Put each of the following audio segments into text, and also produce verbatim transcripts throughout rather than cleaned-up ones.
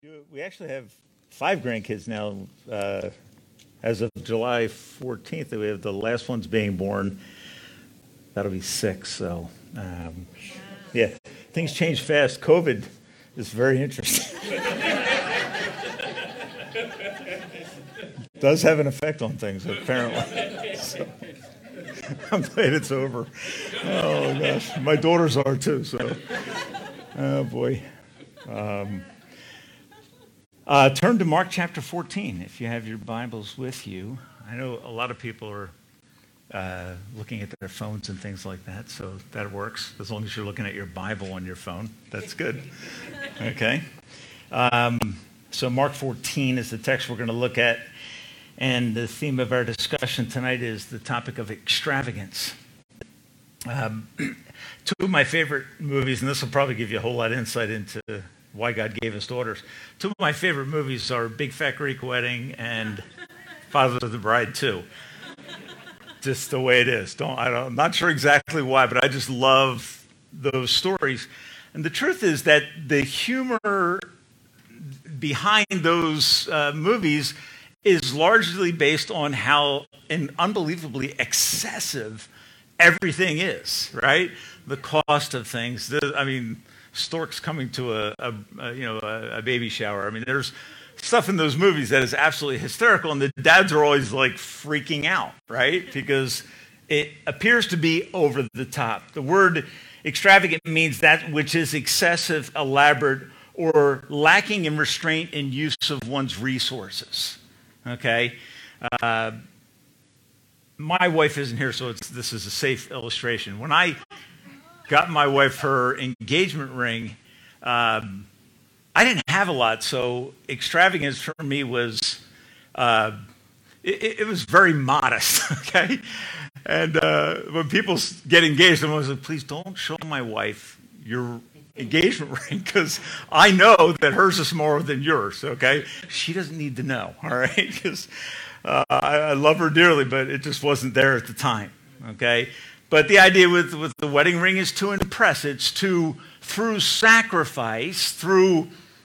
You- We actually have five grandkids now. Uh, as of July fourteenth, we have the last one's being born. That'll be six. So, um, yeah, things change fast. COVID is very interesting. Does have an effect on things, apparently. So, I'm glad it's over. Oh, gosh. My daughters are, too, so. Oh, boy. Um, Uh, turn to Mark chapter fourteen if you have your Bibles with you. I know a lot of people are uh, looking at their phones and things like that, so that works. As long as you're looking at your Bible on your phone, that's good. Okay. Um, so Mark fourteen is the text we're going to look at, and the theme of our discussion tonight is the topic of extravagance. Um, two of my favorite movies, and this will probably give you a whole lot of insight into why God gave us daughters. Two of my favorite movies are Big Fat Greek Wedding and Father of the Bride two. Just the way it is. Don't, I don't, I'm not sure exactly why, but I just love those stories. And the truth is that the humor behind those uh, movies is largely based on how and unbelievably excessive everything is, right? The cost of things. The, I mean, storks coming to a, a, a you know a, a baby shower. I mean, there's stuff in those movies that is absolutely hysterical, and the dads are always like freaking out, right? Because it appears to be over the top. The word extravagant means that which is excessive, elaborate, or lacking in restraint in use of one's resources. Okay. Uh, my wife isn't here, so it's, this is a safe illustration. When I got my wife her engagement ring, um, I didn't have a lot, so extravagance for me was, uh, it, it was very modest, okay? And uh, when people get engaged, I'm always like, please don't show my wife your engagement ring, because I know that hers is smaller than yours, okay? She doesn't need to know, all right? Because uh, I, I love her dearly, but it just wasn't there at the time, okay? But the idea with, with the wedding ring is to impress. It's to, through sacrifice, through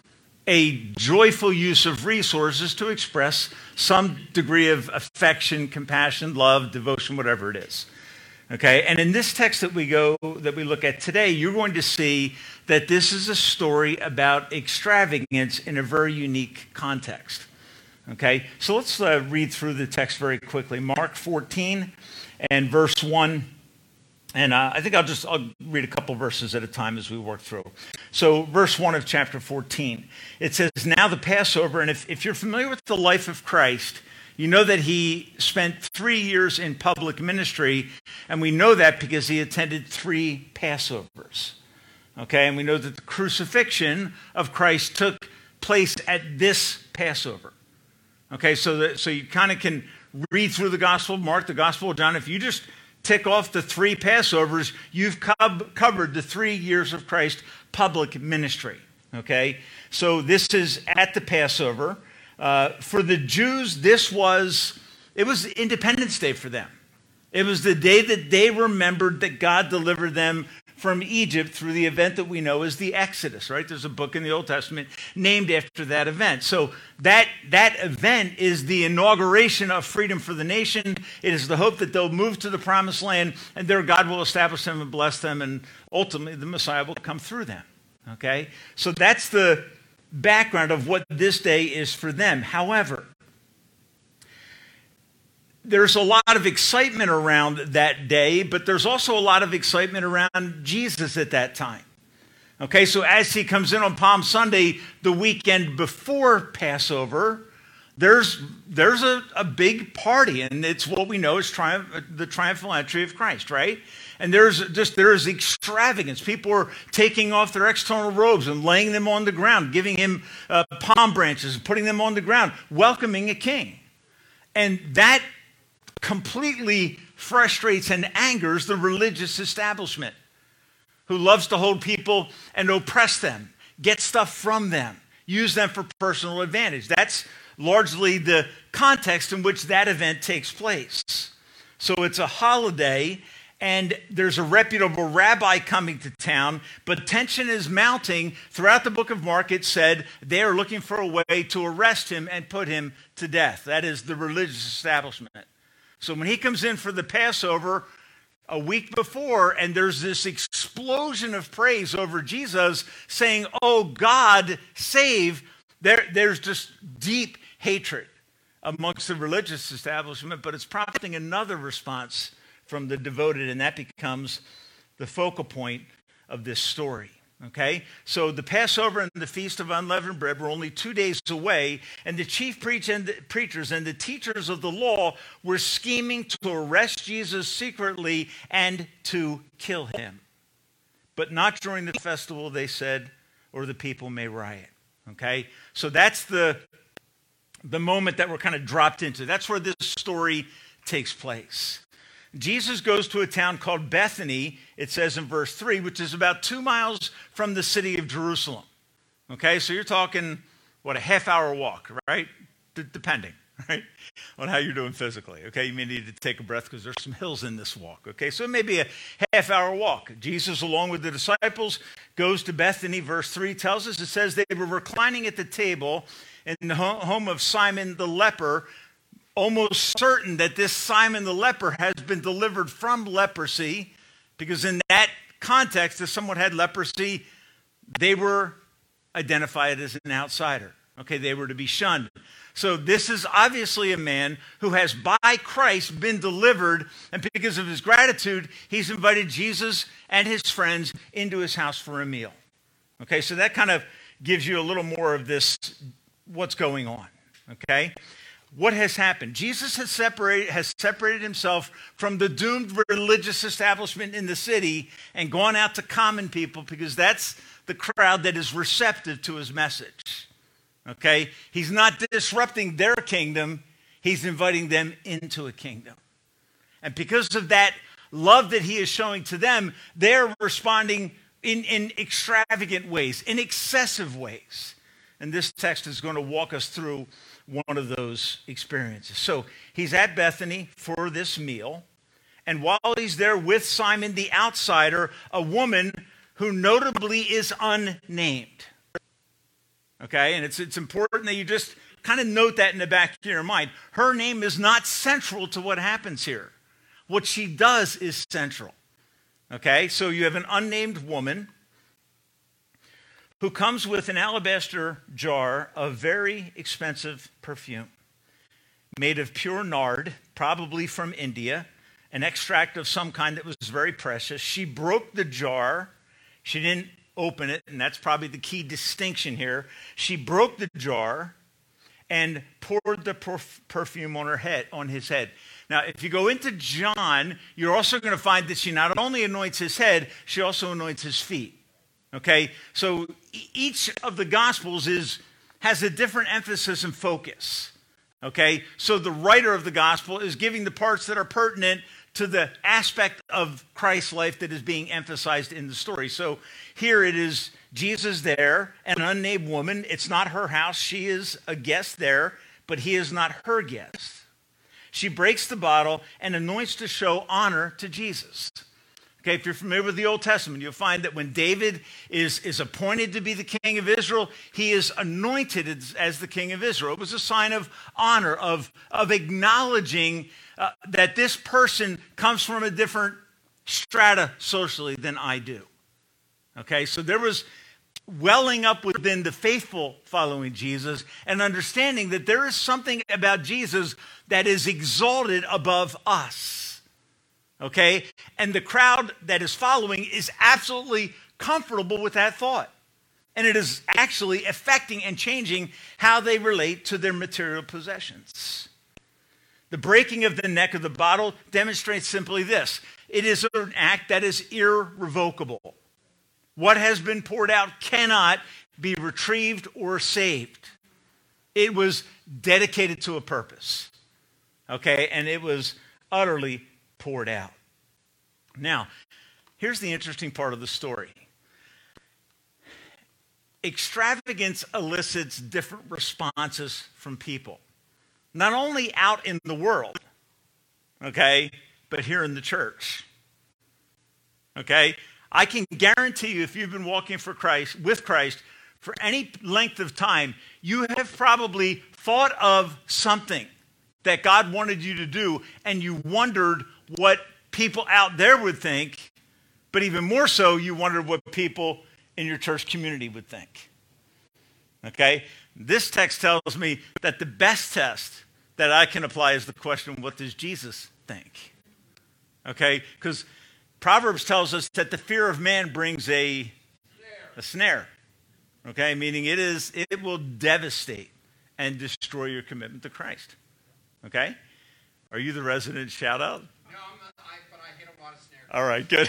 a joyful use of resources, to express some degree of affection, compassion, love, devotion, whatever it is. Okay, and in this text that we go, that we look at today, you're going to see that this is a story about extravagance in a very unique context. Okay, so let's uh, read through the text very quickly. Mark fourteen and verse one. And uh, I think I'll just I'll read a couple verses at a time as we work through. So verse one of chapter fourteen, it says, now the Passover, and if, if you're familiar with the life of Christ, you know that he spent three years in public ministry, and we know that because he attended three Passovers. Okay, and we know that the crucifixion of Christ took place at this Passover. Okay, so, that, so you kind of can read through the Gospel of Mark, the Gospel of John. If you just tick off the three Passovers, you've co- covered the three years of Christ's public ministry, okay? So this is at the Passover. Uh, for the Jews, this was, it was Independence Day for them. It was the day that they remembered that God delivered them from Egypt through the event that we know as the Exodus, right? There's a book in the Old Testament named after that event. So that, that event is the inauguration of freedom for the nation. It is the hope that they'll move to the promised land, and there God will establish them and bless them, and ultimately the Messiah will come through them, okay? So that's the background of what this day is for them. However, there's a lot of excitement around that day, but there's also a lot of excitement around Jesus at that time. Okay, so as he comes in on Palm Sunday, the weekend before Passover, there's there's a, a big party, and it's what we know as triumph, the triumphal entry of Christ, right? And there's just there's extravagance. People are taking off their external robes and laying them on the ground, giving him uh, palm branches and putting them on the ground, welcoming a king. And that completely frustrates and angers the religious establishment, who loves to hold people and oppress them, get stuff from them, use them for personal advantage. That's largely the context in which that event takes place. So it's a holiday, and there's a reputable rabbi coming to town, but tension is mounting. Throughout the book of Mark, it said they are looking for a way to arrest him and put him to death. That is the religious establishment. So when he comes in for the Passover a week before, and there's this explosion of praise over Jesus saying, "Oh, God, save," there, there's just deep hatred amongst the religious establishment, but it's prompting another response from the devoted, and that becomes the focal point of this story, okay? So the Passover and the Feast of Unleavened Bread were only two days away, and the chief preach and the preachers and the teachers of the law were scheming to arrest Jesus secretly and to kill him. But not during the festival, they said, or the people may riot, okay? So that's the, the moment that we're kind of dropped into. That's where this story takes place. Jesus goes to a town called Bethany, it says in verse three, which is about two miles from the city of Jerusalem. Okay, so you're talking, what, a half hour walk, right? D- depending, right, on how you're doing physically. Okay, you may need to take a breath because there's some hills in this walk. Okay, so it may be a half hour walk. Jesus, along with the disciples, goes to Bethany. Verse three tells us, it says they were reclining at the table in the home of Simon the leper, almost certain that this Simon the leper has been delivered from leprosy, because in that context, if someone had leprosy, they were identified as an outsider. Okay, they were to be shunned. So this is obviously a man who has by Christ been delivered, and because of his gratitude, he's invited Jesus and his friends into his house for a meal. Okay, so that kind of gives you a little more of this, what's going on, okay? What has happened? Jesus has separated, has separated himself from the doomed religious establishment in the city and gone out to common people, because that's the crowd that is receptive to his message. Okay? He's not disrupting their kingdom. He's inviting them into a kingdom. And because of that love that he is showing to them, they're responding in, in extravagant ways, in excessive ways. And this text is going to walk us through one of those experiences. So he's at Bethany for this meal, and while he's there with Simon the outsider, a woman who notably is unnamed. Okay, and it's, it's important that you just kind of note that in the back of your mind. Her name is not central to what happens here. What she does is central. Okay, so you have an unnamed woman who comes with an alabaster jar of very expensive perfume made of pure nard, probably from India, an extract of some kind that was very precious. She broke the jar. She didn't open it, and that's probably the key distinction here. She broke the jar and poured the perf- perfume on her head, on his head. Now, if you go into John, you're also going to find that she not only anoints his head, she also anoints his feet. Okay, so each of the Gospels is has a different emphasis and focus. Okay, so the writer of the Gospel is giving the parts that are pertinent to the aspect of Christ's life that is being emphasized in the story. So here it is, Jesus there, an unnamed woman. It's not her house. She is a guest there, but he is not her guest. She breaks the bottle and anoints to show honor to Jesus. Okay, if you're familiar with the Old Testament, you'll find that when David is, is appointed to be the king of Israel, he is anointed as, as the king of Israel. It was a sign of honor, of, of acknowledging uh, that this person comes from a different strata socially than I do. Okay, so there was welling up within the faithful following Jesus and understanding that there is something about Jesus that is exalted above us. Okay, and the crowd that is following is absolutely comfortable with that thought. And it is actually affecting and changing how they relate to their material possessions. The breaking of the neck of the bottle demonstrates simply this. It is an act that is irrevocable. What has been poured out cannot be retrieved or saved. It was dedicated to a purpose. Okay, and it was utterly poured out. Now, here's the interesting part of the story. Extravagance elicits different responses from people. Not only out in the world, okay, but here in the church. Okay? I can guarantee you, if you've been walking for Christ, with Christ for any length of time, you have probably thought of something that God wanted you to do, and you wondered what people out there would think, but even more so, you wondered what people in your church community would think. Okay? This text tells me that the best test that I can apply is the question, what does Jesus think? Okay? Because Proverbs tells us that the fear of man brings a, a snare. Okay? Meaning it is, it will devastate and destroy your commitment to Christ. Okay? Are you the resident shout out? No, I'm not, I, but I hit a lot of snares. All right, good.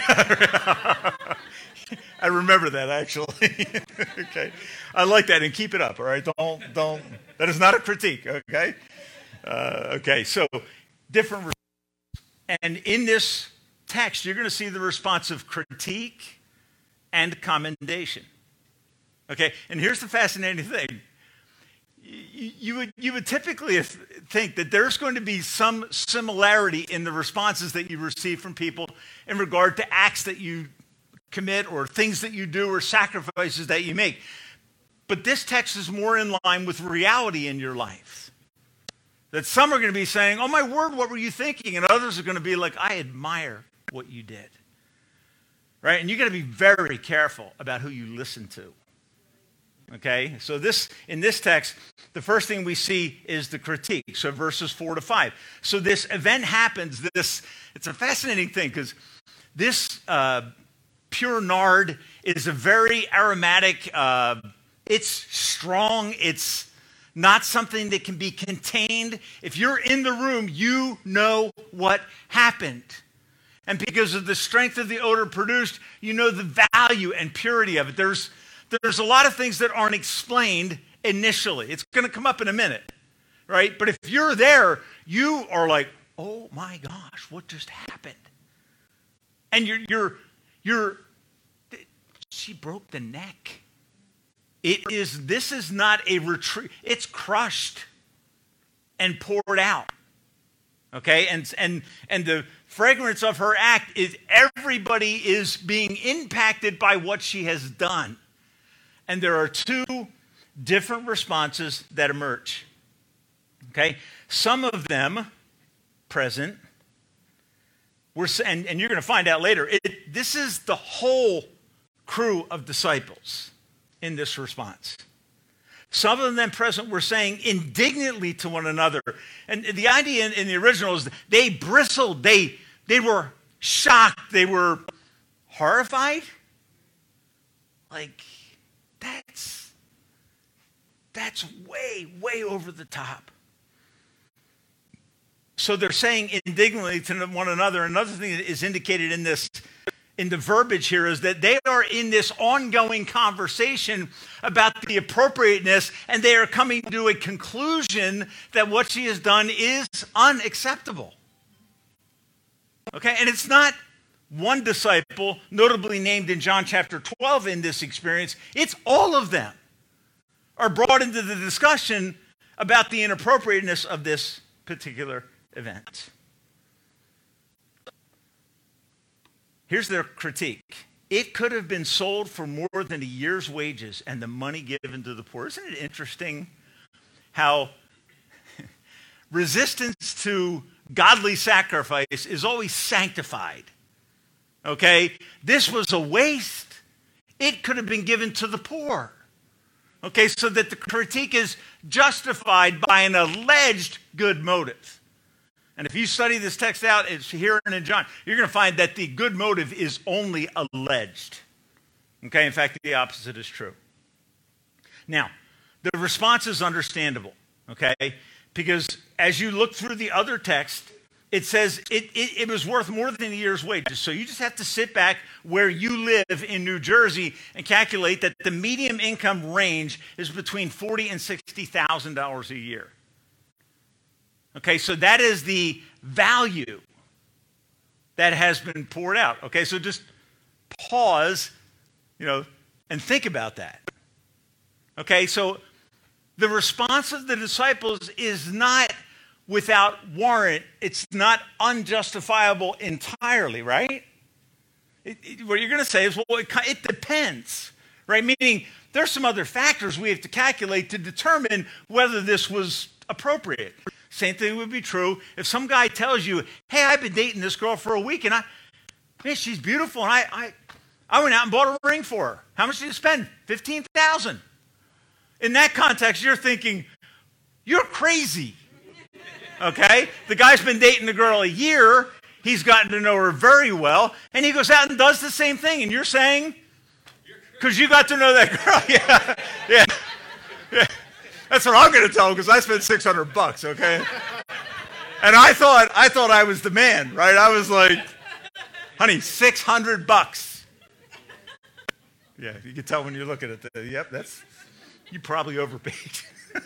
I remember that, actually. Okay. I like that, and keep it up, all right? Don't, don't, that is not a critique, okay? Uh, okay, so different responses. And in this text, you're going to see the response of critique and commendation. Okay, and here's the fascinating thing. You, you, would, you would typically think that there's going to be some similarity in the responses that you receive from people in regard to acts that you commit or things that you do or sacrifices that you make. But this text is more in line with reality in your life. That some are going to be saying, oh my word, what were you thinking? And others are going to be like, I admire what you did. Right? And you got to be very careful about who you listen to. Okay, so this in this text, the first thing we see is the critique. So verses four to five. So this event happens. This it's a fascinating thing because this uh, pure nard is a very aromatic. Uh, it's strong. It's not something that can be contained. If you're in the room, you know what happened. And because of the strength of the odor produced, you know the value and purity of it. There's There's a lot of things that aren't explained initially. It's going to come up in a minute, right? But if you're there, you are like, oh my gosh, what just happened? And you're, you're, you're, she broke the neck. It is, this is not a retreat. It's crushed and poured out. Okay? And, and, and the fragrance of her act is everybody is being impacted by what she has done. And there are two different responses that emerge. Okay? Some of them present, were, and, and you're going to find out later, it, this is the whole crew of disciples in this response. Some of them present were saying indignantly to one another. And the idea in, in the original is they bristled, they, they were shocked, they were horrified. Like, That's, that's way, way over the top. So they're saying indignantly to one another. Another thing that is indicated in this, in the verbiage here, is that they are in this ongoing conversation about the appropriateness, and they are coming to a conclusion that what she has done is unacceptable. Okay, and it's not one disciple, notably named in John chapter twelve in this experience. It's all of them are brought into the discussion about the inappropriateness of this particular event. Here's their critique. It could have been sold for more than a year's wages and the money given to the poor. Isn't it interesting how resistance to godly sacrifice is always sanctified? Okay, this was a waste. It could have been given to the poor. Okay, so that the critique is justified by an alleged good motive. And if you study this text out, it's here and in John, you're going to find that the good motive is only alleged. Okay, in fact, the opposite is true. Now, the response is understandable, okay? Because as you look through the other text, it says it, it, it was worth more than a year's wages. So you just have to sit back where you live in New Jersey and calculate that the median income range is between forty thousand dollars and sixty thousand dollars a year. Okay, so that is the value that has been poured out. Okay, so just pause, you know, and think about that. Okay, so the response of the disciples is not without warrant. It's not unjustifiable entirely, right? it, it, what you're going to say is, well, it, it depends, right? Meaning there's some other factors we have to calculate to determine whether this was appropriate. Same thing would be true if some guy tells you, hey, I've been dating this girl for a week, and I, man, she's beautiful, and I, I, I went out and bought a ring for her. How much did you spend? fifteen thousand dollars. In that context, you're thinking, you're crazy, okay? The guy's been dating the girl a year. He's gotten to know her very well, and he goes out and does the same thing, and you're saying, because you got to know that girl. Yeah, yeah, yeah. That's what I'm going to tell him, because I spent six hundred bucks, okay? And I thought, I thought I was the man, right? I was like, honey, six hundred bucks. Yeah, you can tell when you're looking at that. Yep, that's, you probably overpaid.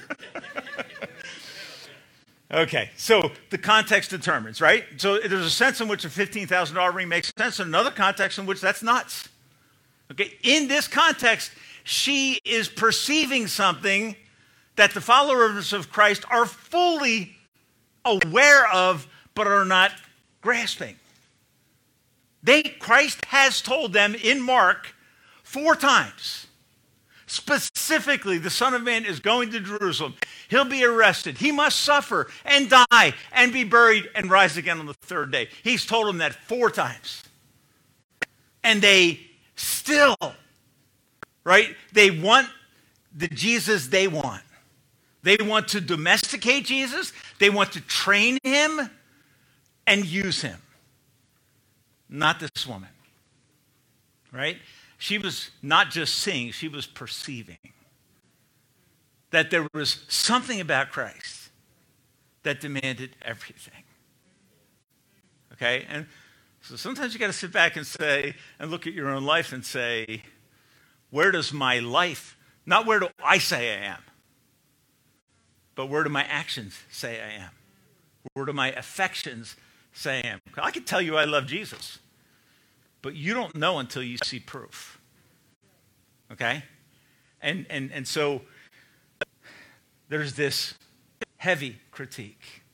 Okay, so the context determines, right? So there's a sense in which a fifteen thousand dollars ring makes sense, and another context in which that's nuts. Okay, in this context, she is perceiving something that the followers of Christ are fully aware of, but are not grasping. They, Christ has told them in Mark four times, specifically, the Son of Man is going to Jerusalem. He'll be arrested. He must suffer and die and be buried and rise again on the third day. He's told them that four times. And they still, right? They want the Jesus they want. They want to domesticate Jesus. They want to train him and use him. Not this woman, right? She was not just seeing, she was perceiving that there was something about Christ that demanded everything. Okay? And so sometimes you got to sit back and say, and look at your own life and say, where does my life, not where do I say I am, but where do my actions say I am? Where do my affections say I am? I can tell you I love Jesus, but you don't know until you see proof. Okay? And, and, and so there's this heavy critique.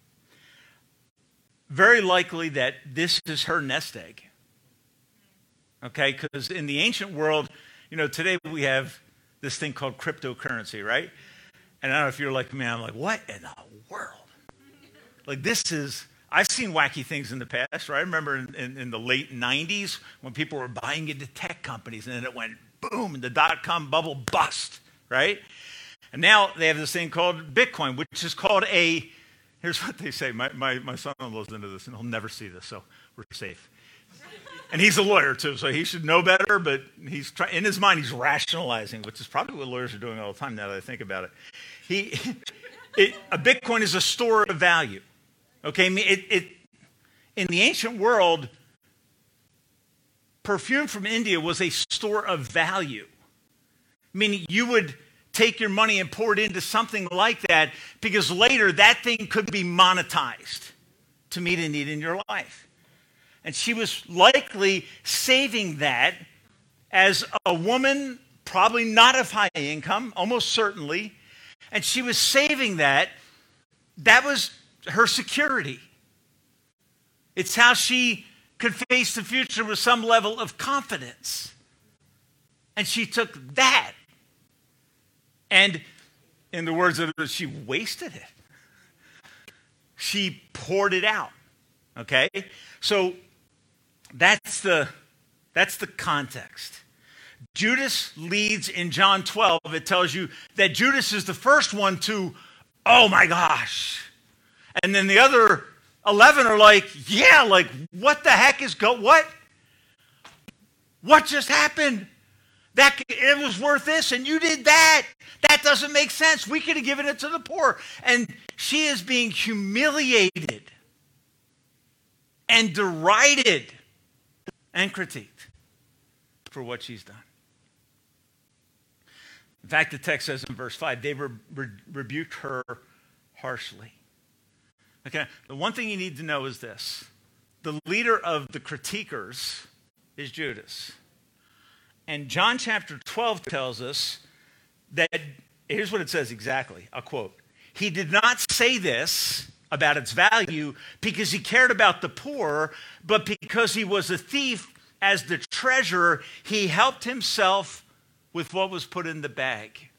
Very likely that this is her nest egg. Okay? Because in the ancient world, you know, today we have this thing called cryptocurrency, right? And I don't know if you're like me, I'm like, what in the world? Like this is, I've seen wacky things in the past, right? I remember in, in, in the late nineties when people were buying into tech companies and then it went boom and the dot-com bubble bust, right? And now they have this thing called Bitcoin, which is called a, here's what they say. My, my, my son-in-law's into this and he'll never see this, so we're safe. And he's a lawyer too, so he should know better, but he's try, in his mind he's rationalizing, which is probably what lawyers are doing all the time now that I think about it. He, it, a Bitcoin is a store of value. Okay, it, it, in the ancient world, perfume from India was a store of value. Meaning you would take your money and pour it into something like that because later that thing could be monetized to meet a need in your life. And she was likely saving that as a woman, probably not of high income, almost certainly, and she was saving that. That was her security. It's how she could face the future with some level of confidence. And she took that, and in the words of it, she wasted it. She poured it out. Okay? So that's the, that's the context. Judas leads in John twelve. It tells you that Judas is the first one to, oh my gosh. And then the other eleven are like, yeah, like, what the heck is go, what? What just happened? That, it was worth this, and you did that. That doesn't make sense. We could have given it to the poor. And she is being humiliated and derided and critiqued for what she's done. In fact, the text says in verse five, they re- re- rebuked her harshly. Okay, the one thing you need to know is this. The leader of the critiquers is Judas. And John chapter twelve tells us that, here's what it says exactly, I'll quote. He did not say this about its value because he cared about the poor, but because he was a thief as the treasurer, he helped himself with what was put in the bag.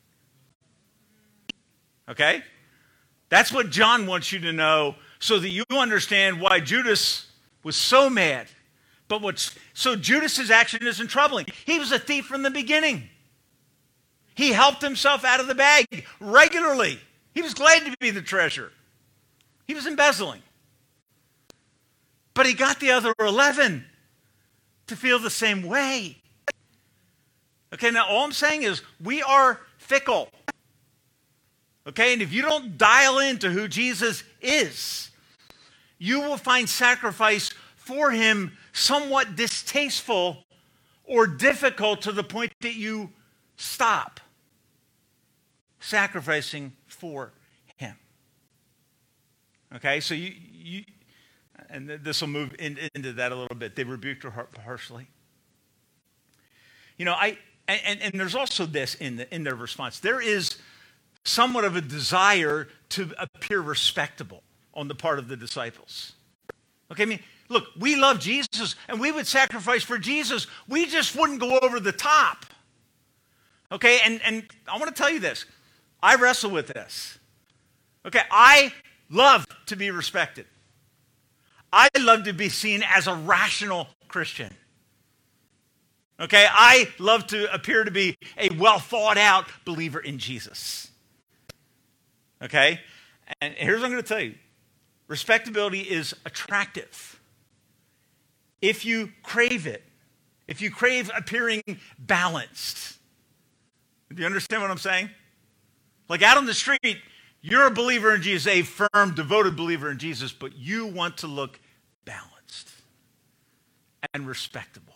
Okay? That's what John wants you to know so that you understand why Judas was so mad. But what's so Judas's action isn't troubling. He was a thief from the beginning. He helped himself out of the bag regularly. He was glad to be the treasurer. He was embezzling. But he got the other eleven to feel the same way. Okay, now all I'm saying is we are fickle. Okay, and if you don't dial into who Jesus is, you will find sacrifice for him somewhat distasteful or difficult to the point that you stop sacrificing for him. Okay, so you, you and this will move in, into that a little bit. They rebuked her harshly. You know, I and, and there's also this in the, in their response. There is somewhat of a desire to appear respectable on the part of the disciples. Okay, I mean, look, we love Jesus and we would sacrifice for Jesus. We just wouldn't go over the top. Okay, and, and I want to tell you this. I wrestle with this. Okay, I love to be respected. I love to be seen as a rational Christian. Okay, I love to appear to be a well thought out believer in Jesus. Okay, and here's what I'm going to tell you. Respectability is attractive if you crave it, if you crave appearing balanced. Do you understand what I'm saying? Like out on the street, you're a believer in Jesus, a firm, devoted believer in Jesus, but you want to look balanced and respectable.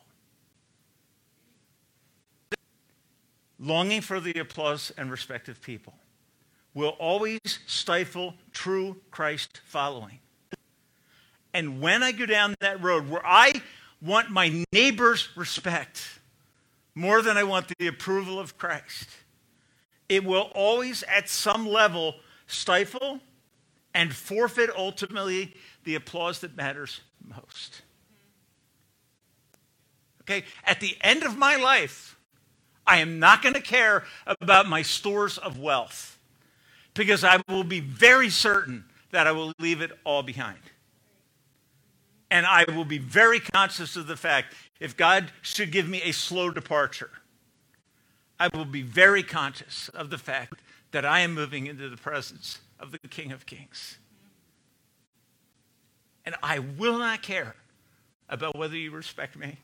Longing for the applause and respect of people will always stifle true Christ following. And when I go down that road where I want my neighbor's respect more than I want the approval of Christ, it will always at some level stifle and forfeit ultimately the applause that matters most. Okay, at the end of my life, I am not going to care about my stores of wealth because I will be very certain that I will leave it all behind. And I will be very conscious of the fact if God should give me a slow departure, I will be very conscious of the fact that I am moving into the presence of the King of Kings. And I will not care about whether you respect me.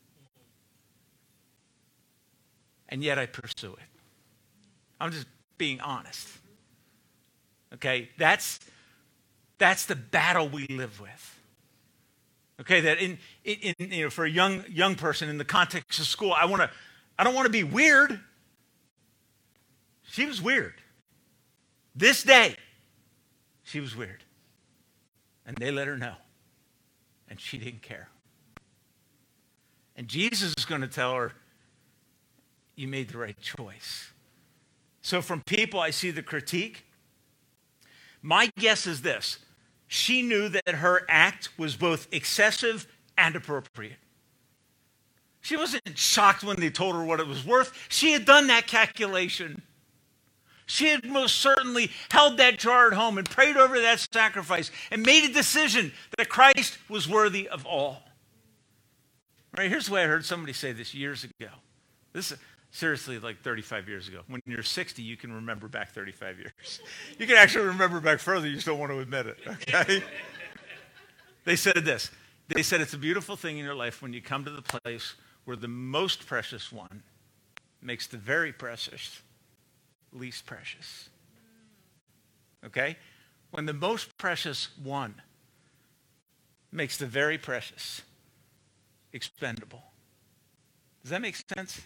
And yet I pursue it. I'm just being honest. Okay, that's that's the battle we live with. Okay, that in, in, in you know for a young young person in the context of school, I want to I don't want to be weird. She was weird. This day, she was weird. And they let her know. And she didn't care. And Jesus is going to tell her, you made the right choice. So from people, I see the critique. My guess is this. She knew that her act was both excessive and appropriate. She wasn't shocked when they told her what it was worth. She had done that calculation. She had most certainly held that jar at home and prayed over that sacrifice and made a decision that Christ was worthy of all. Right, here's the way I heard somebody say this years ago. This is seriously like thirty-five years ago. When you're sixty, you can remember back thirty-five years. You can actually remember back further. You just don't want to admit it, okay? They said this. They said it's a beautiful thing in your life when you come to the place where the most precious one makes the very precious least precious. Okay? When the most precious one makes the very precious expendable. Does that make sense?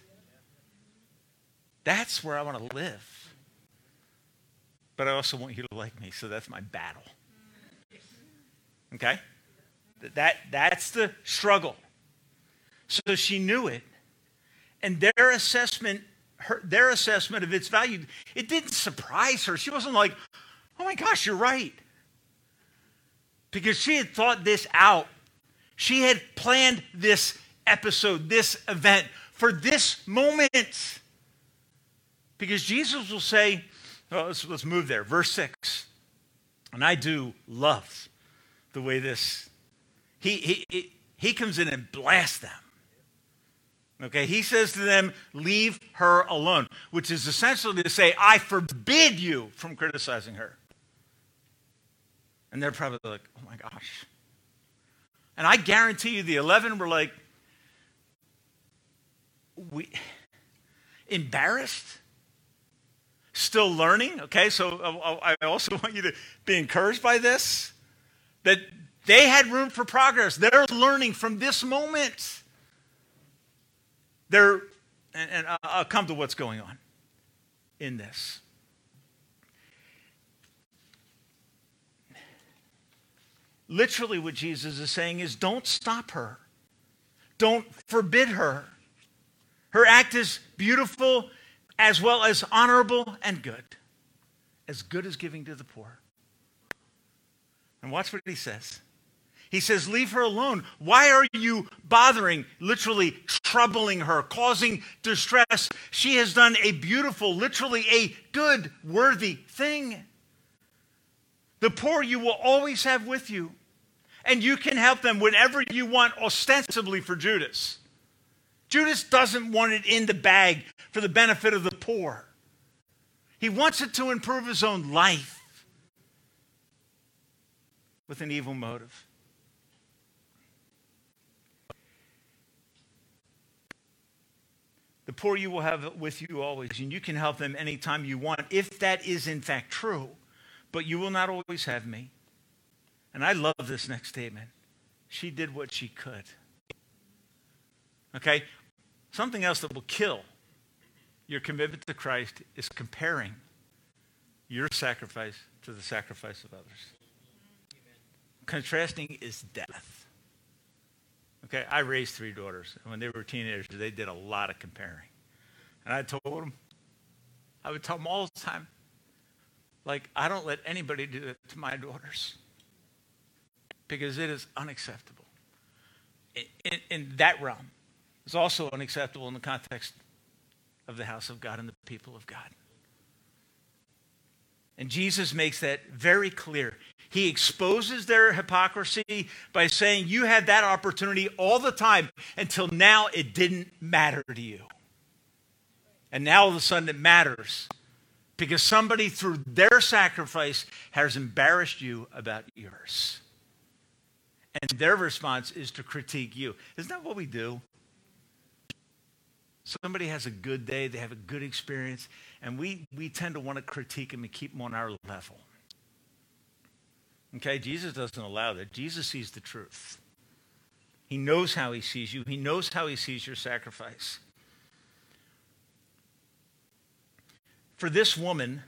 That's where I want to live. But I also want you to like me, so that's my battle. Okay? That, that's the struggle. So she knew it. And their assessment Her, their assessment of its value, it didn't surprise her. She wasn't like, oh my gosh, you're right. Because she had thought this out. She had planned this episode, this event, for this moment. Because Jesus will say, well, let's, let's move there. Verse six. And I do love the way this, he, he, he, he comes in and blasts them. Okay, he says to them, leave her alone, which is essentially to say, I forbid you from criticizing her. And they're probably like, oh my gosh. And I guarantee you the eleven were like, we embarrassed? Still learning? Okay, so I also want you to be encouraged by this, that they had room for progress. They're learning from this moment. They're, and, and I'll come to what's going on in this. Literally what Jesus is saying is don't stop her. Don't forbid her. Her act is beautiful as well as honorable and good. As good as giving to the poor. And watch what he says. He says, leave her alone. Why are you bothering, literally troubling her, causing distress? She has done a beautiful, literally a good, worthy thing. The poor you will always have with you. And you can help them whenever you want, ostensibly for Judas. Judas doesn't want it in the bag for the benefit of the poor. He wants it to improve his own life with an evil motive. The poor you will have with you always, and you can help them anytime you want, if that is in fact true. But you will not always have me. And I love this next statement. She did what she could. Okay? Something else that will kill your commitment to Christ is comparing your sacrifice to the sacrifice of others. Contrasting is death. Okay, I raised three daughters. And when they were teenagers, they did a lot of comparing. And I told them, I would tell them all the time, like, I don't let anybody do it to my daughters. Because it is unacceptable. In, in, in that realm, it's also unacceptable in the context of the house of God and the people of God. And Jesus makes that very clear. He exposes their hypocrisy by saying, you had that opportunity all the time until now it didn't matter to you. And now all of a sudden it matters because somebody through their sacrifice has embarrassed you about yours. And their response is to critique you. Isn't that what we do? Somebody has a good day, they have a good experience, and we, we tend to want to critique them and keep them on our level. Okay, Jesus doesn't allow that. Jesus sees the truth. He knows how he sees you. He knows how he sees your sacrifice. For this woman,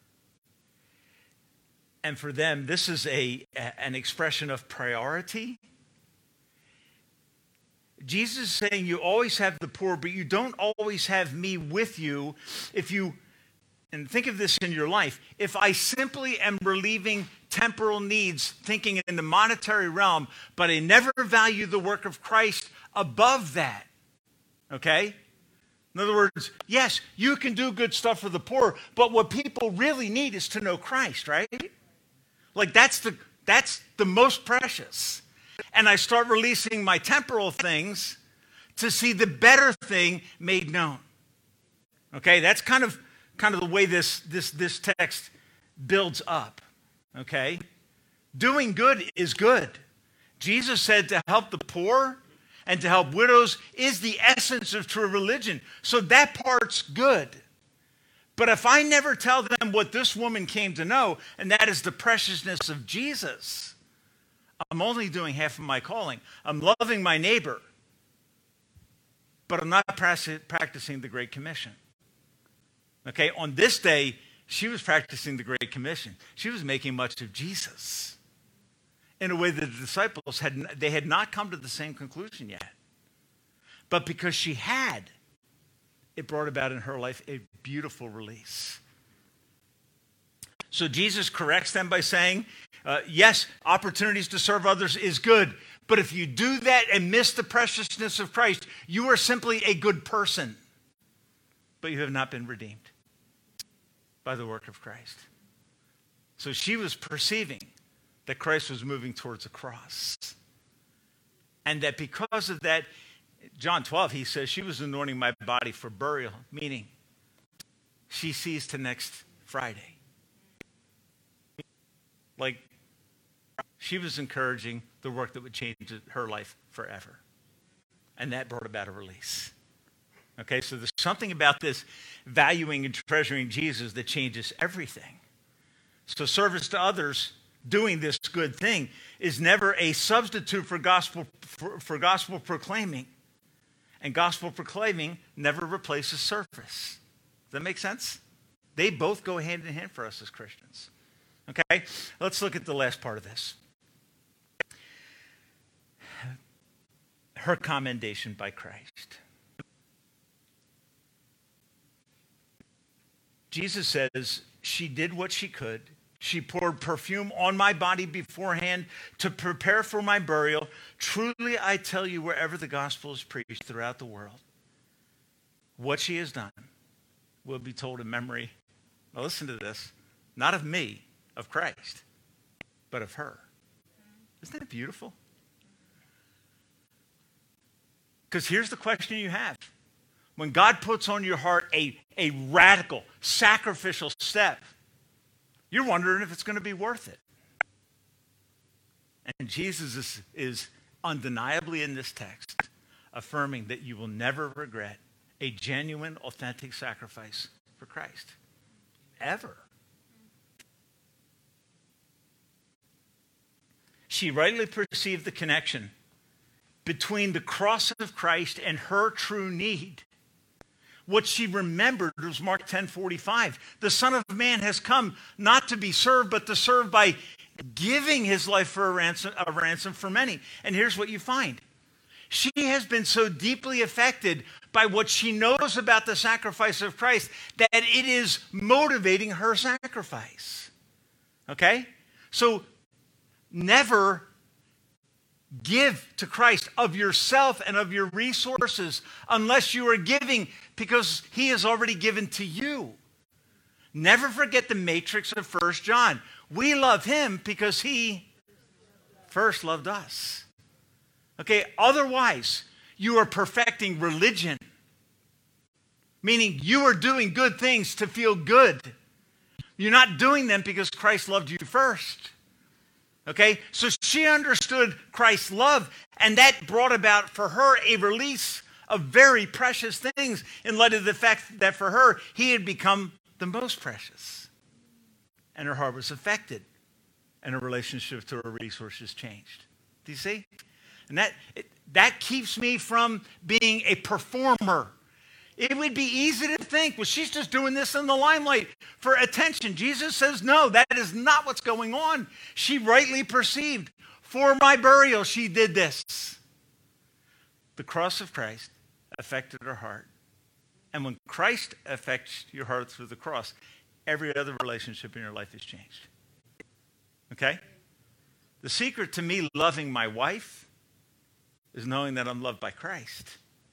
and for them, this is a, an expression of priority. Jesus is saying you always have the poor, but you don't always have me with you. If you, and think of this in your life, if I simply am relieving temporal needs, thinking in the monetary realm, but I never value the work of Christ above that, okay? In other words, yes, you can do good stuff for the poor, but what people really need is to know Christ, right? Like that's the, that's the most precious. And I start releasing my temporal things to see the better thing made known. Okay, that's kind of kind of the way this this this text builds up. Okay? Doing good is good. Jesus said to help the poor and to help widows is the essence of true religion. So that part's good. But if I never tell them what this woman came to know, and that is the preciousness of Jesus, I'm only doing half of my calling. I'm loving my neighbor, but I'm not practicing the Great Commission. Okay, on this day, she was practicing the Great Commission. She was making much of Jesus in a way that the disciples had, they had not come to the same conclusion yet. But because she had, it brought about in her life a beautiful release. So Jesus corrects them by saying, uh, yes, opportunities to serve others is good, But if you do that and miss the preciousness of Christ, you are simply a good person. But you have not been redeemed by the work of Christ. So she was perceiving that Christ was moving towards a cross. And that because of that, John twelve, he says, she was anointing my body for burial, meaning she sees to next Friday. Like, she was encouraging the work that would change her life forever. And that brought about a release. Okay, so there's something about this valuing and treasuring Jesus that changes everything. So service to others, doing this good thing, is never a substitute for gospel for, for gospel proclaiming. And gospel proclaiming never replaces service. Does that make sense? They both go hand in hand for us as Christians. Okay, let's look at the last part of this. Her commendation by Christ. Jesus says, she did what she could. She poured perfume on my body beforehand to prepare for my burial. Truly, I tell you, wherever the gospel is preached throughout the world, what she has done will be told in memory. Now listen to this. Not of me, of Christ, but of her. Isn't that beautiful? Because here's the question you have. When God puts on your heart a, a radical, sacrificial step, you're wondering if it's going to be worth it. And Jesus is, is undeniably in this text affirming that you will never regret a genuine, authentic sacrifice for Christ. Ever. She rightly perceived the connection between the cross of Christ and her true need. What she remembered was Mark ten forty-five. The Son of Man has come not to be served, but to serve by giving his life for a ransom, a ransom for many. And here's what you find. She has been so deeply affected by what she knows about the sacrifice of Christ that it is motivating her sacrifice. Okay? So never give to Christ of yourself and of your resources unless you are giving because he has already given to you. Never forget the matrix of First John. We love him because he first loved us. Okay, otherwise, you are perfecting religion, meaning you are doing good things to feel good. You're not doing them because Christ loved you first. Okay, so she understood Christ's love, and that brought about for her a release of very precious things in light of the fact that for her, he had become the most precious. And her heart was affected, and her relationship to her resources changed. Do you see? And that, it, that keeps me from being a performer. It would be easy to think, well, she's just doing this in the limelight for attention. Jesus says, no, that is not what's going on. She rightly perceived, for my burial, she did this. The cross of Christ affected her heart. And when Christ affects your heart through the cross, every other relationship in your life is changed. Okay? The secret to me loving my wife is knowing that I'm loved by Christ.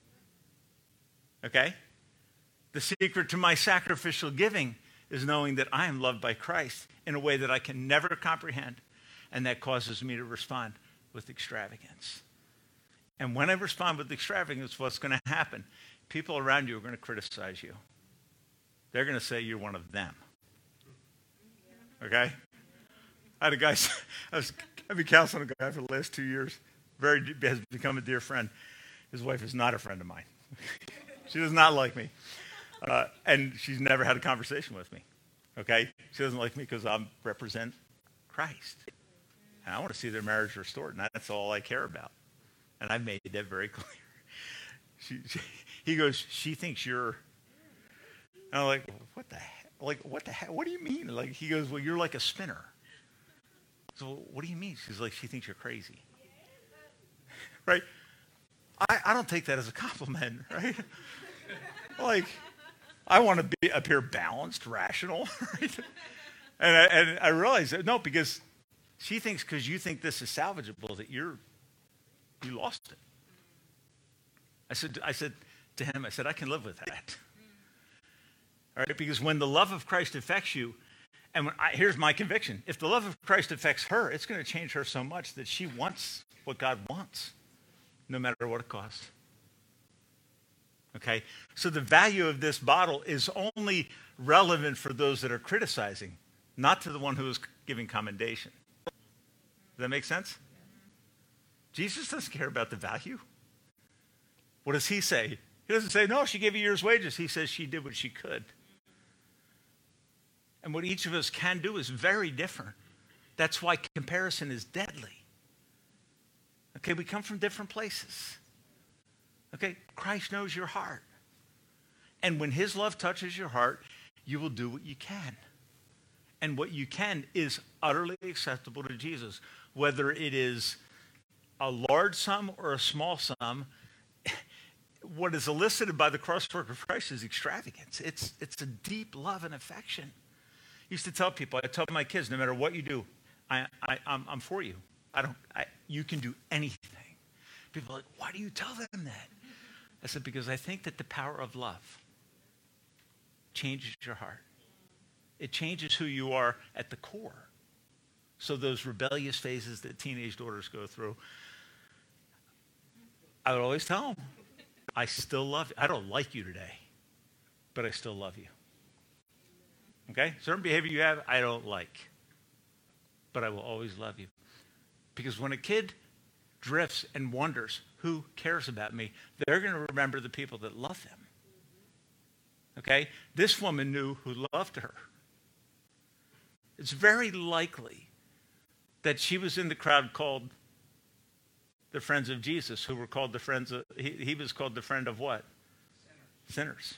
Okay? The secret to my sacrificial giving is knowing that I am loved by Christ in a way that I can never comprehend, and that causes me to respond with extravagance. And when I respond with extravagance, what's going to happen? People around you are going to criticize you. They're going to say you're one of them. Okay? I had a guy, I was, I've been counseling a guy for the last two years, very, has become a dear friend. His wife is not a friend of mine. She does not like me. Uh, and she's never had a conversation with me. Okay? She doesn't like me because I represent Christ. And I want to see their marriage restored, and that's all I care about. And I've made that very clear. She, she, he goes, she thinks you're, and I'm like, what the heck? Like, what the heck? What do you mean? Like, he goes, well, you're like a spinner. So what do you mean? She's like, she thinks you're crazy. Right? I, I don't take that as a compliment, right? Like, I want to be appear balanced, rational, right? And I, and I realize that, no, because she thinks because you think this is salvageable that you're you lost it. I said, I said to him, I said, I can live with that. All right, because when the love of Christ affects you, and when I, here's my conviction, if the love of Christ affects her, it's going to change her so much that she wants what God wants, no matter what it costs. Okay, so the value of this bottle is only relevant for those that are criticizing, not to the one who is giving commendation. Does that make sense? Jesus doesn't care about the value. What does he say? He doesn't say, no, she gave a year's wages. He says she did what she could. And what each of us can do is very different. That's why comparison is deadly. Okay, we come from different places. Okay, Christ knows your heart. And when his love touches your heart, you will do what you can. And what you can is utterly acceptable to Jesus. Whether it is a large sum or a small sum, what is elicited by the cross work of Christ is extravagance. It's, it's a deep love and affection. I used to tell people, I tell my kids, no matter what you do, I, I, I'm, I'm for you. I don't, I, you can do anything. People are like, why do you tell them that? I said, because I think that the power of love changes your heart. It changes who you are at the core. So those rebellious phases that teenage daughters go through, I would always tell them, I still love you. I don't like you today, but I still love you. Okay? Certain behavior you have, I don't like, but I will always love you. Because when a kid drifts and wonders, who cares about me? They're going to remember the people that love them. Okay? This woman knew who loved her. It's very likely that she was in the crowd called the friends of Jesus, who were called the friends of, he, he was called the friend of what? Sinners. Sinners.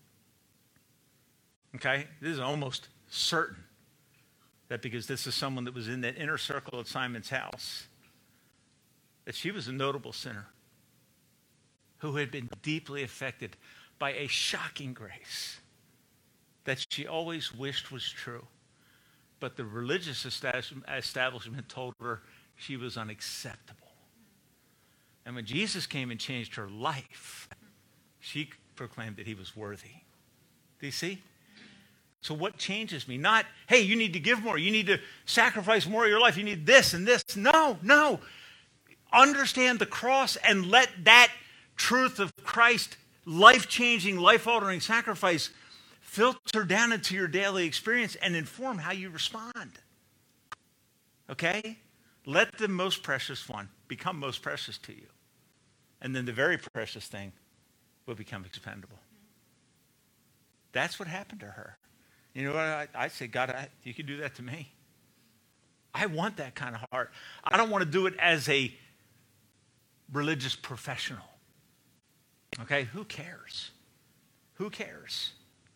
Okay? This is almost certain that because this is someone that was in that inner circle at Simon's house, that she was a notable sinner who had been deeply affected by a shocking grace that she always wished was true. But the religious establishment told her she was unacceptable. And when Jesus came and changed her life, she proclaimed that he was worthy. Do you see? So what changes me? Not, hey, you need to give more. You need to sacrifice more of your life. You need this and this. No, no. Understand the cross and let that truth of Christ, life-changing, life-altering sacrifice, filter down into your daily experience and inform how you respond. Okay? Let the most precious one become most precious to you. And then the very precious thing will become expendable. That's what happened to her. You know what? I, I say, God, I, you can do that to me. I want that kind of heart. I don't want to do it as a religious professional. Okay? Who cares? Who cares?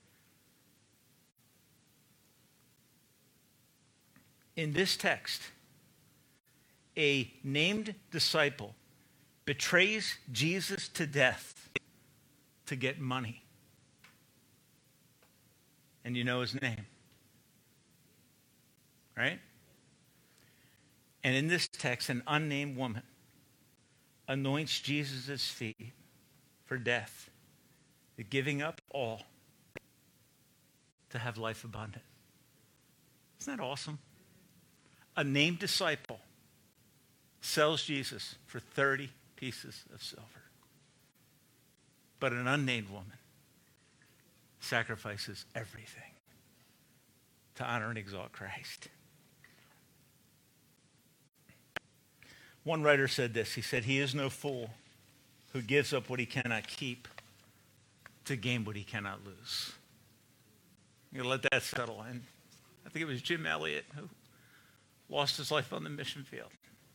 In this text, a named disciple betrays Jesus to death to get money. And you know his name. Right? And in this text, an unnamed woman anoints Jesus' feet for death, giving up all to have life abundant. Isn't that awesome? A named disciple sells Jesus for thirty pieces of silver. But an unnamed woman sacrifices everything to honor and exalt Christ. One writer said this. He said, he is no fool who gives up what he cannot keep to gain what he cannot lose. You let that settle in. I think it was Jim Elliot who lost his life on the mission field.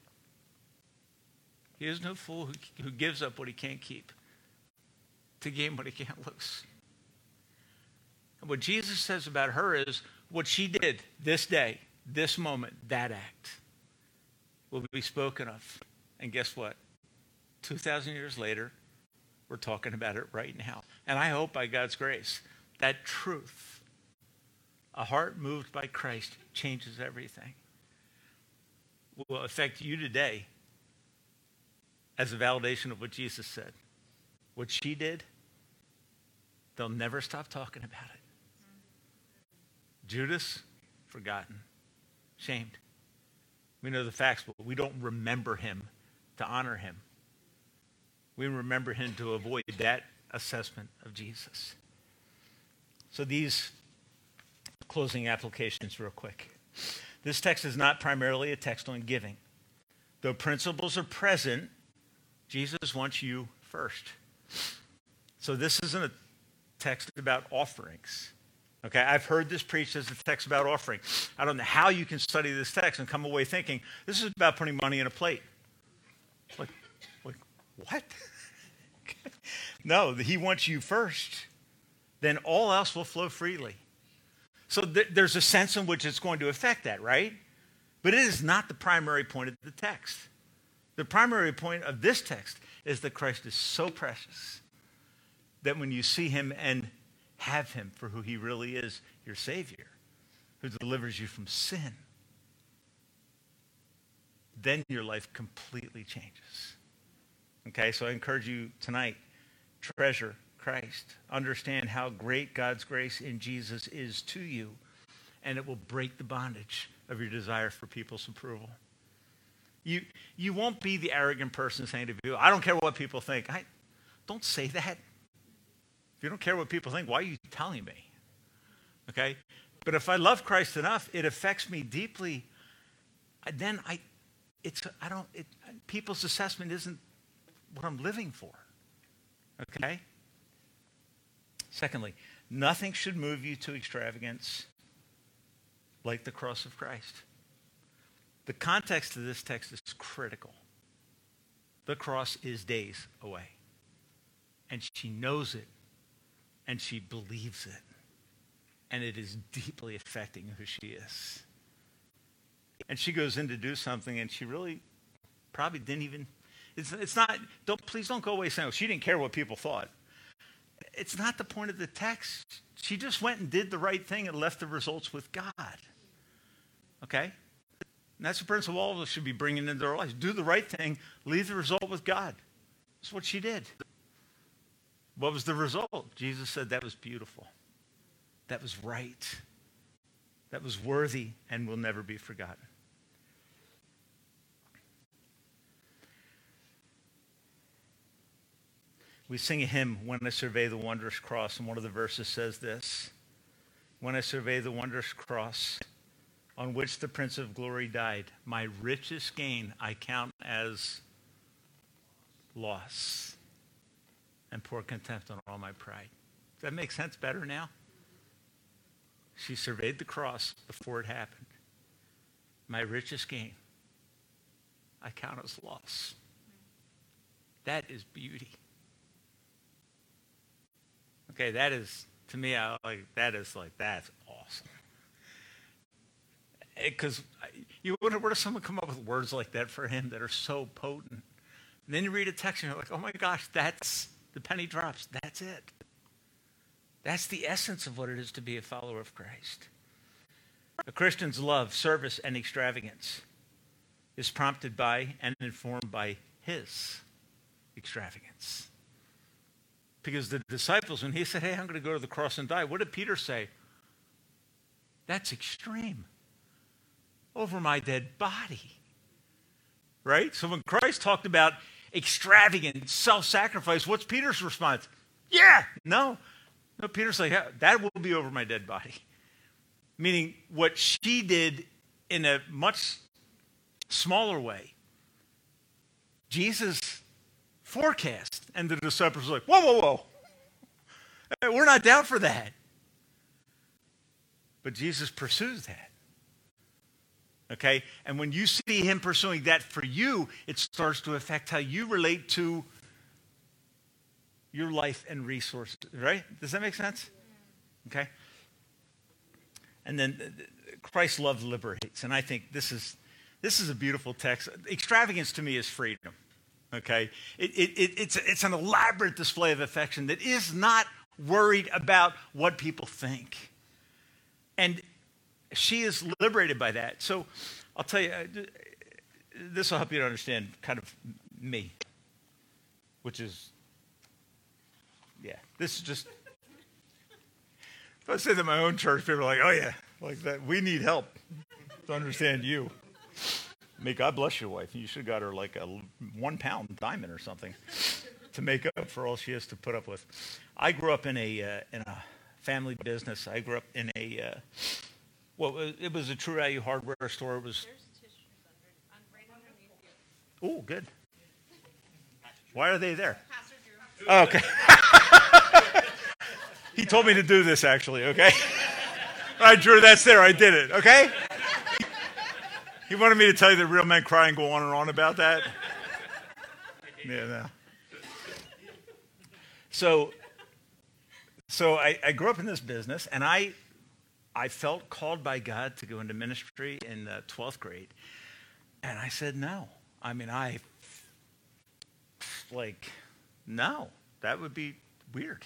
He is no fool who, who gives up what he can't keep to gain what he can't lose. And what Jesus says about her is what she did this day, this moment, that act will be spoken of. And guess what? two thousand years later, we're talking about it right now. And I hope by God's grace, that truth, a heart moved by Christ, changes everything, will affect you today as a validation of what Jesus said. What she did, they'll never stop talking about it. Judas, forgotten, shamed. We know the facts, but we don't remember him to honor him. We remember him to avoid that assessment of Jesus. So these closing applications real quick. This text is not primarily a text on giving. Though principles are present, Jesus wants you first. So this isn't a text about offerings. Okay, I've heard this preached as a text about offering. I don't know how you can study this text and come away thinking, this is about putting money in a plate. Like, like what? No, he wants you first. Then all else will flow freely. So th- there's a sense in which it's going to affect that, right? But it is not the primary point of the text. The primary point of this text is that Christ is so precious that when you see him and have him for who he really is, your Savior, who delivers you from sin, then your life completely changes. Okay, so I encourage you tonight, treasure Christ. Understand how great God's grace in Jesus is to you, and it will break the bondage of your desire for people's approval. You, you won't be the arrogant person saying to you, I don't care what people think. I, don't say that. If you don't care what people think, why are you telling me? Okay? But if I love Christ enough, it affects me deeply. I, then I, it's, I don't, it, people's assessment isn't what I'm living for. Okay? Secondly, nothing should move you to extravagance like the cross of Christ. The context of this text is critical. The cross is days away. And she knows it. And she believes it. And it is deeply affecting who she is. And she goes in to do something, and she really probably didn't even, it's, it's not, don't, please don't go away saying, oh, she didn't care what people thought. It's not the point of the text. She just went and did the right thing and left the results with God. Okay? And that's the principle all of us should be bringing into our lives. Do the right thing, leave the result with God. That's what she did. What was the result? Jesus said that was beautiful. That was right. That was worthy and will never be forgotten. We sing a hymn, When I Survey the Wondrous Cross, and one of the verses says this: When I survey the wondrous cross on which the Prince of Glory died, my richest gain I count as loss and pour contempt on all my pride. Does that make sense better now? She surveyed the cross before it happened. My richest gain I count as loss. That is beauty. Okay, that is, to me, I like that is like, that's awesome. Because you wonder, where does someone come up with words like that for him that are so potent? And then you read a text and you're like, oh my gosh, that's, the penny drops. That's it. That's the essence of what it is to be a follower of Christ. A Christian's love, service, and extravagance is prompted by and informed by his extravagance. Because the disciples, when he said, hey, I'm going to go to the cross and die, what did Peter say? That's extreme. Over my dead body. Right? So when Christ talked about extravagant self-sacrifice, what's Peter's response? Yeah, no. No, Peter's like, yeah, that will be over my dead body. Meaning what she did in a much smaller way, Jesus forecast, and the disciples were like, whoa, whoa, whoa. Hey, we're not down for that. But Jesus pursues that. Okay? And when you see him pursuing that for you, it starts to affect how you relate to your life and resources, right? Does that make sense? Okay? And then Christ's love liberates. And I think this is this is a beautiful text. Extravagance to me is freedom. Okay? It, it, it, it's, it's an elaborate display of affection that is not worried about what people think. And she is liberated by that. So I'll tell you, this will help you to understand kind of me. which is, yeah, this is just, if I say that in my own church, people are like, oh yeah, like that, we need help to understand you. May God bless your wife. You should have got her like a one pound diamond or something to make up for all she has to put up with. I grew up in a uh, in a family business. I grew up in a uh, well, it was a True Value hardware store. It was. There's tissues under, right underneath you. Oh, good. Why are they there? Pastor Drew. Oh, okay. He told me to do this actually. Okay. All right, Drew, that's there. I did it. Okay. He wanted me to tell you the real men cry and go on and on about that. Yeah, no. So, so I, I grew up in this business, and I, I felt called by God to go into ministry in the twelfth grade, and I said no. I mean, I, like, no, that would be weird.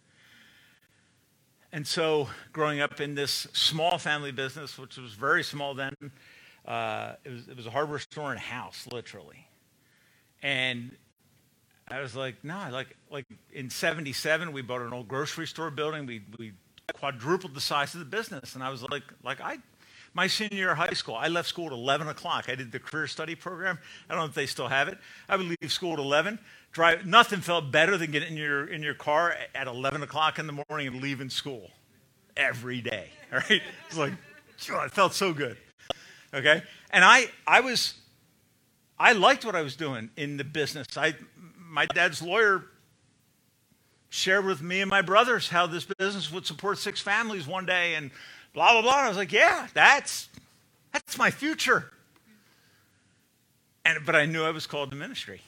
And so, growing up in this small family business, which was very small then, uh, it was it was a hardware store and a house, literally, and I was like, no, like like in seventy-seven, we bought an old grocery store building. We we quadrupled the size of the business, and I was like, like I, my senior year of high school, I left school at eleven o'clock. I did the career study program. I don't know if they still have it. I would leave school at eleven. Drive. Nothing felt better than getting in your in your car at eleven o'clock in the morning and leaving school every day. All right, it's like, oh, it felt so good. Okay, and I I was, I liked what I was doing in the business. I. My dad's lawyer shared with me and my brothers how this business would support six families one day and blah, blah, blah. And I was like, yeah, that's, that's my future. And, but I knew I was called to ministry.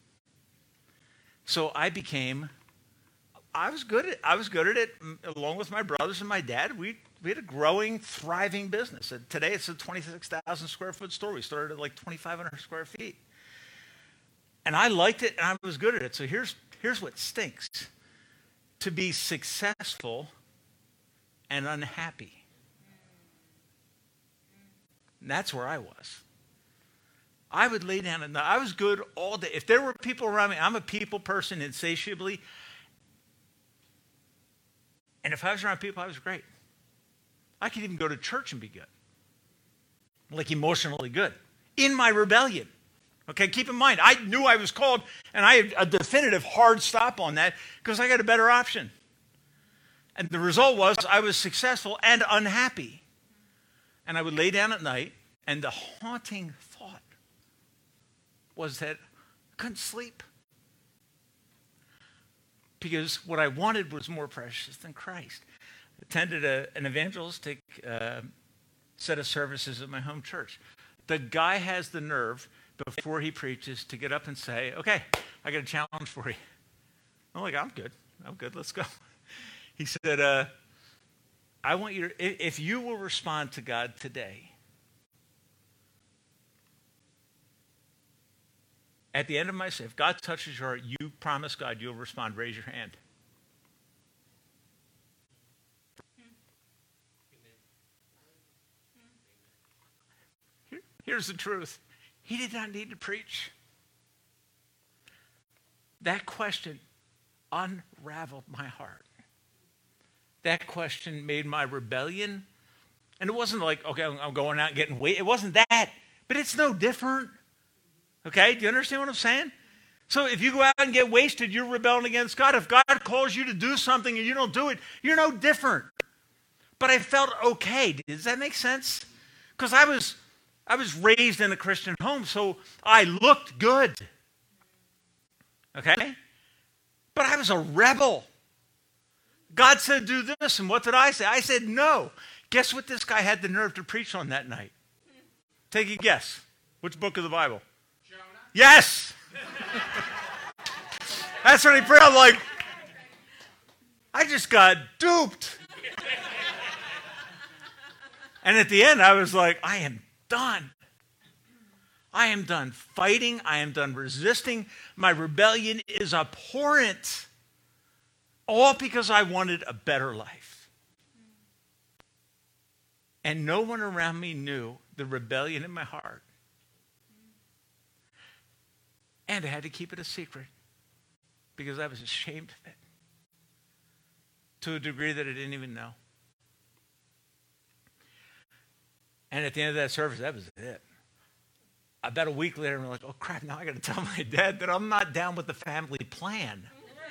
So I became, I was good at, I was good at it along with my brothers and my dad. We, we had a growing, thriving business. And today it's a twenty-six thousand square foot store. We started at like twenty-five hundred square feet. And I liked it, and I was good at it. So here's, here's what stinks. To be successful and unhappy. And that's where I was. I would lay down, and I was good all day. If there were people around me, I'm a people person insatiably. And if I was around people, I was great. I could even go to church and be good. Like emotionally good. In my rebellion. Okay, keep in mind, I knew I was called, and I had a definitive hard stop on that because I got a better option. And the result was I was successful and unhappy. And I would lay down at night, and the haunting thought was that I couldn't sleep. Because what I wanted was more precious than Christ. I attended a, an evangelistic uh, set of services at my home church. The guy has the nerve before he preaches to get up and say, okay, I got a challenge for you. I'm like, I'm good. I'm good. Let's go. He said, uh, I want you to, if you will respond to God today, at the end of my say, if God touches your heart, you promise God you'll respond. Raise your hand. Here, here's the truth. He did not need to preach. That question unraveled my heart. That question made my rebellion. And it wasn't like, okay, I'm going out and getting weight. It wasn't that. But it's no different. Okay? Do you understand what I'm saying? So if you go out and get wasted, you're rebelling against God. If God calls you to do something and you don't do it, you're no different. But I felt okay. Does that make sense? Because I was... I was raised in a Christian home, so I looked good. Okay? But I was a rebel. God said, do this, and what did I say? I said, no. Guess what this guy had the nerve to preach on that night? Take a guess. Which book of the Bible? Jonah? Yes! That's what he prayed. I'm like, I just got duped. And at the end, I was like, I am done. I am done fighting. I am done resisting. My rebellion is abhorrent. All because I wanted a better life. And no one around me knew the rebellion in my heart. And I had to keep it a secret. because I was ashamed of it to a degree that I didn't even know. And at the end of that service, that was it. About a week later, I'm like, oh, crap, now I got to tell my dad that I'm not down with the family plan.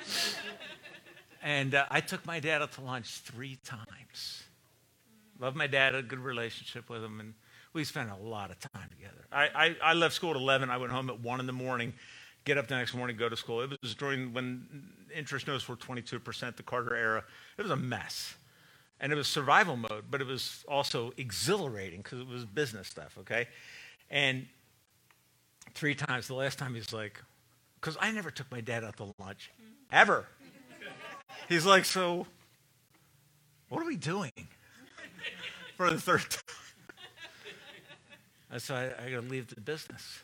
And uh, I took my dad out to lunch three times. Love my dad, had a good relationship with him, and we spent a lot of time together. I, I, I left school at eleven. I went home at one in the morning, get up the next morning, go to school. It was during when interest notes were twenty-two percent, the Carter era. It was a mess. And it was survival mode, but it was also exhilarating because it was business stuff, okay? And three times, the last time he's like, because I never took my dad out to lunch, ever. He's like, so what are we doing for the third time? I said, I, I got to leave the business.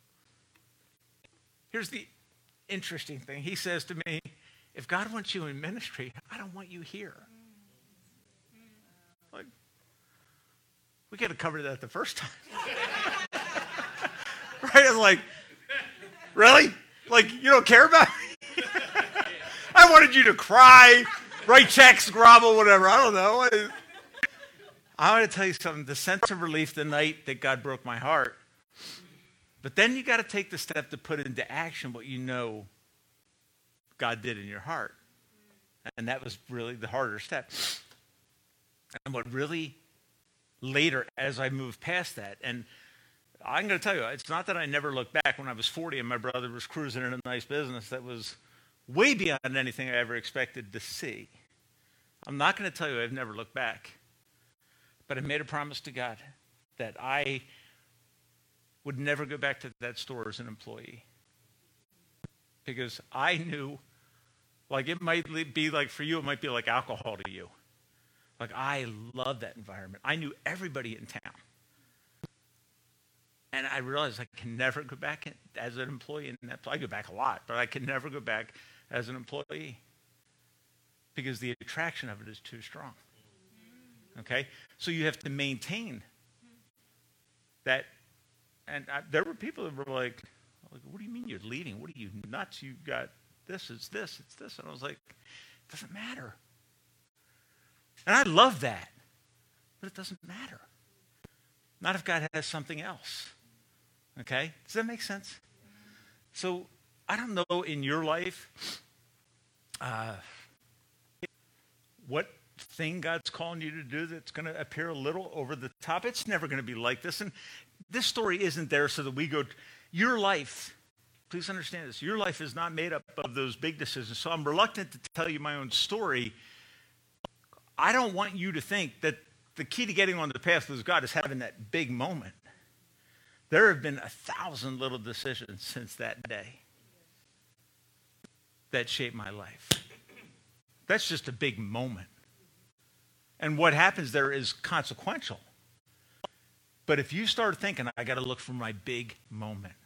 Here's the interesting thing. He says to me, if God wants you in ministry, I don't want you here. Like, we could have covered that the first time. Right? I'm like, really? Like, you don't care about me? I wanted you to cry, write checks, grovel, whatever. I don't know. I, I want to tell you something. The sense of relief the night that God broke my heart. But then you got to take the step to put into action what you know God did in your heart. And that was really the harder step. And what really later, as I moved past that, and I'm going to tell you, it's not that I never looked back when I was forty and my brother was cruising in a nice business that was way beyond anything I ever expected to see. I'm not going to tell you I've never looked back. But I made a promise to God that I would never go back to that store as an employee. Because I knew, like it might be like for you, it might be like alcohol to you. Like I love that environment. I knew everybody in town. And I realized I can never go back in, as an employee in that place. I go back a lot, but I can never go back as an employee because the attraction of it is too strong. Okay? So you have to maintain that. And I, there were people that were like, what do you mean you're leaving? What are you nuts? You got this, it's this, it's this. And I was like, it doesn't matter. And I love that. But it doesn't matter. Not if God has something else. Okay? Does that make sense? So I don't know in your life uh, what thing God's calling you to do that's going to appear a little over the top. It's never going to be like this. And this story isn't there so that we go, your life, please understand this, your life is not made up of those big decisions. So I'm reluctant to tell you my own story. I don't want you to think that the key to getting on the path with God is having that big moment. There have been a thousand little decisions since that day that shaped my life. That's just a big moment. And what happens there is consequential. But if you start thinking, I got to look for my big moment,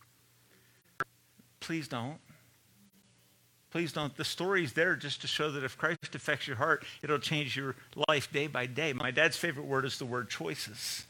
please don't. Please don't. The story's there just to show that if Christ affects your heart, it'll change your life day by day. My dad's favorite word is the word choices.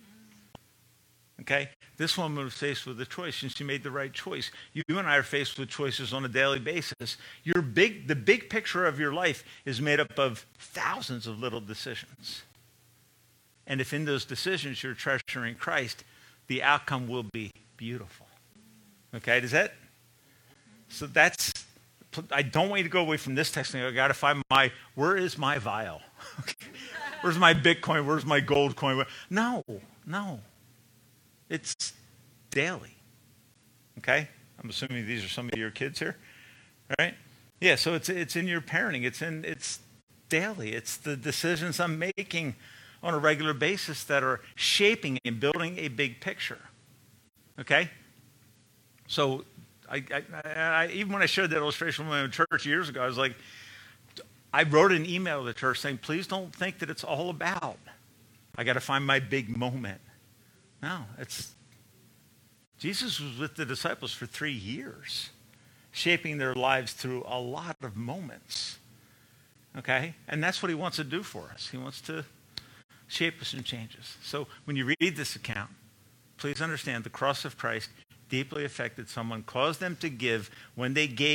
Okay? This woman was faced with a choice, and she made the right choice. You and I are faced with choices on a daily basis. Your big, the big picture of your life is made up of thousands of little decisions. And if in those decisions you're treasuring Christ, the outcome will be beautiful. Okay? Does that? So that's, I don't want you to go away from this text and go, I got to find my, where is my vial? Okay. Where's my Bitcoin? Where's my gold coin? No, no. It's daily. Okay? I'm assuming these are some of your kids here. Right? Yeah, so it's it's in your parenting. It's in it's daily. It's the decisions I'm making on a regular basis that are shaping and building a big picture. Okay? So I, I, I even when I shared that illustration with my own church years ago, I was like, I wrote an email to the church saying, please don't think that it's all about, I got to find my big moment. No, it's, Jesus was with the disciples for three years, shaping their lives through a lot of moments. Okay? And that's what he wants to do for us. He wants to shape us and change us. So when you read this account, please understand the cross of Christ deeply affected someone, caused them to give. When they gave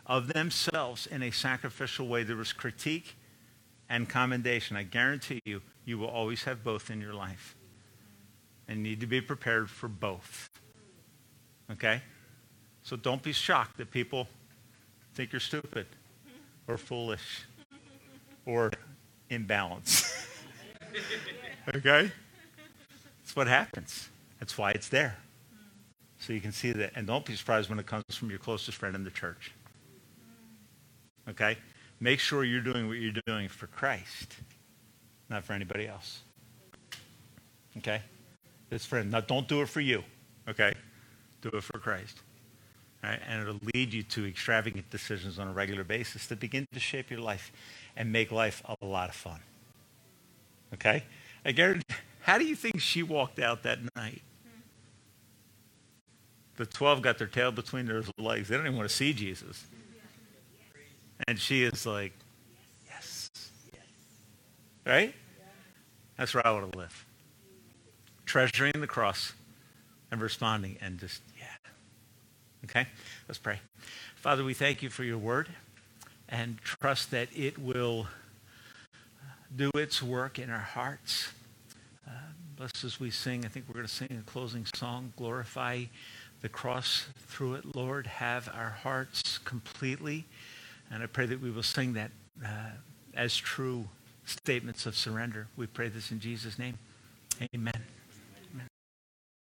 of themselves in a sacrificial way. There was critique and commendation. I guarantee you, you will always have both in your life. And you need to be prepared for both. Okay? So don't be shocked that people think you're stupid or foolish or imbalanced. Okay? That's what happens. That's why it's there. So you can see that. And don't be surprised when it comes from your closest friend in the church. Okay? Make sure you're doing what you're doing for Christ, not for anybody else. Okay? It's for him. Now, don't do it for you. Okay? Do it for Christ. All right? And it'll lead you to extravagant decisions on a regular basis that begin to shape your life and make life a lot of fun. Okay? I guarantee, how do you think she walked out that night? The twelve got their tail between their legs. They don't even want to see Jesus. And she is like, yes. Right? That's where I want to live. Treasuring the cross and responding and just, yeah. Okay? Let's pray. Father, we thank you for your word and trust that it will do its work in our hearts. Uh, bless as we sing. I think we're going to sing a closing song. Glorify the cross through it, Lord. Have our hearts completely. And I pray that we will sing that uh, as true statements of surrender. We pray this in Jesus' name. Amen.